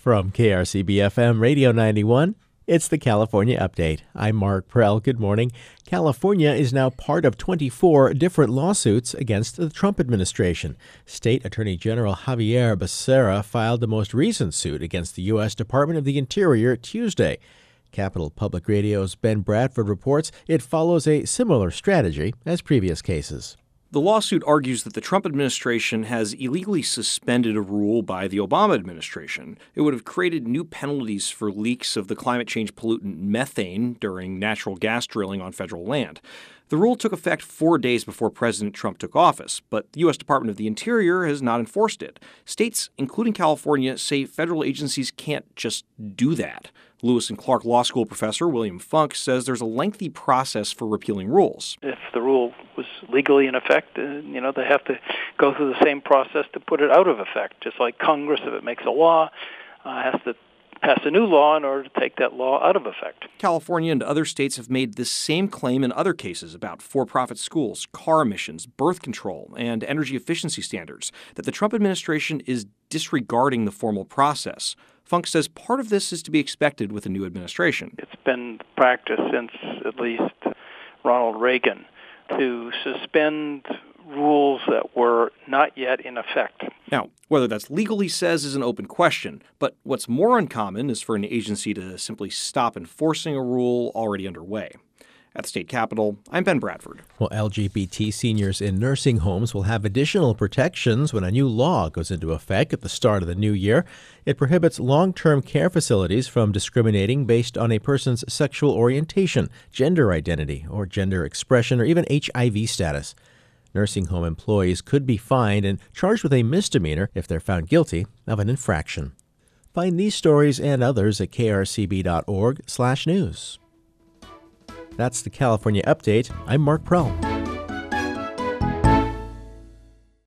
From KRCB-FM Radio 91, it's the California Update. I'm Mark Prell. Good morning. California is now part of 24 different lawsuits against the Trump administration. State Attorney General Xavier Becerra filed the most recent suit against the U.S. Department of the Interior Tuesday. Capital Public Radio's Ben Bradford reports it follows a similar strategy as previous cases. The lawsuit argues that the Trump administration has illegally suspended a rule by the Obama administration. It would have created new penalties for leaks of the climate change pollutant methane during natural gas drilling on federal land. The rule took effect 4 days before President Trump took office, but the U.S. Department of the Interior has not enforced it. States, including California, say federal agencies can't just do that. Lewis and Clark Law School professor William Funk says there's a lengthy process for repealing rules. If the rule was legally in effect, they have to go through the same process to put it out of effect, just like Congress, if it makes a law, has to pass a new law in order to take that law out of effect. California and other states have made this same claim in other cases about for-profit schools, car emissions, birth control, and energy efficiency standards, that the Trump administration is disregarding the formal process. Funk says part of this is to be expected with a new administration. It's been practiced since at least Ronald Reagan to suspend rules that were not yet in effect. Now, whether that's legal, he says, is an open question. But what's more uncommon is for an agency to simply stop enforcing a rule already underway. At the state capitol, I'm Ben Bradford. Well, LGBT seniors in nursing homes will have additional protections when a new law goes into effect at the start of the new year. It prohibits long-term care facilities from discriminating based on a person's sexual orientation, gender identity, or gender expression, or even HIV status. Nursing home employees could be fined and charged with a misdemeanor if they're found guilty of an infraction. Find these stories and others at krcb.org/news. That's the California Update. I'm Mark Prell.